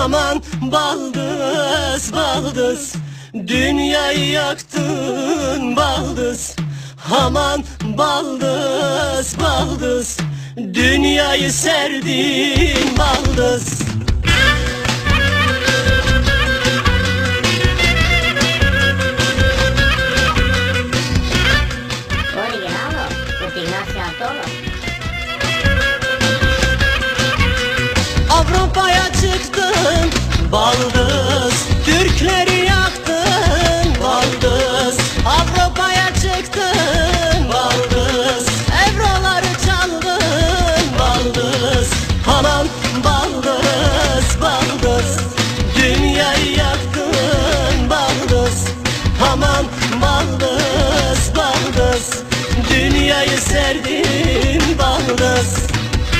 Aman baldız baldız, dünyayı yaktın baldız. Aman baldız baldız, dünyayı serdin baldız. Originalo, with Ignacio Toro. Avrupa'ya çıktın baldız, Türkleri yaktın baldız. Avrupa'ya çıktın baldız, evroları çaldın baldız. Aman baldız baldız, dünyayı yaktın baldız. Aman baldız baldız, dünyayı serdin baldız.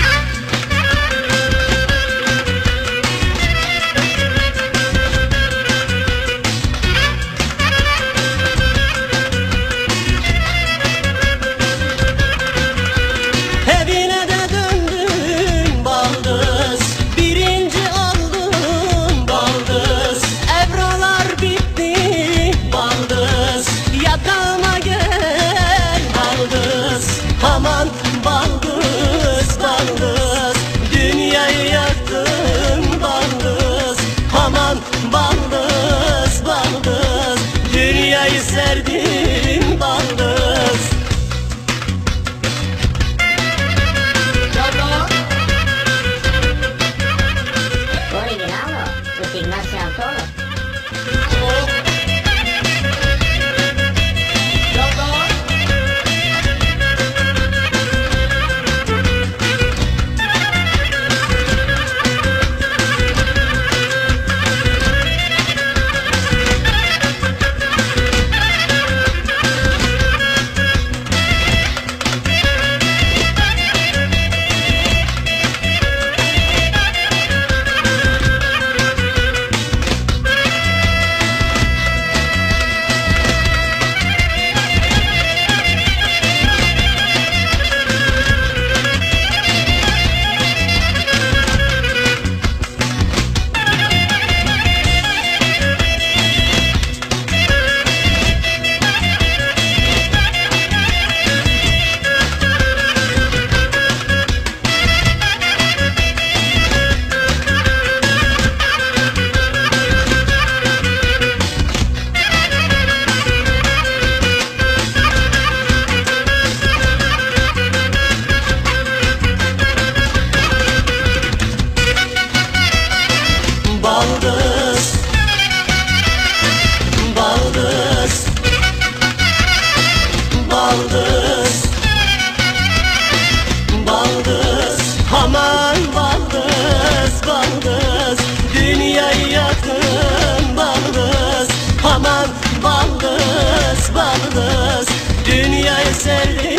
Aman baldız baldız, dünyayı yaktın baldız. Aman baldız baldız, dünyayı serdin baldız. Originalo, with Ignacio Toro. Baldız, baldız, baldız, baldız. Aman baldız, baldız, dünyayı yaktın baldız. Aman baldız, baldız, dünyayı serdin.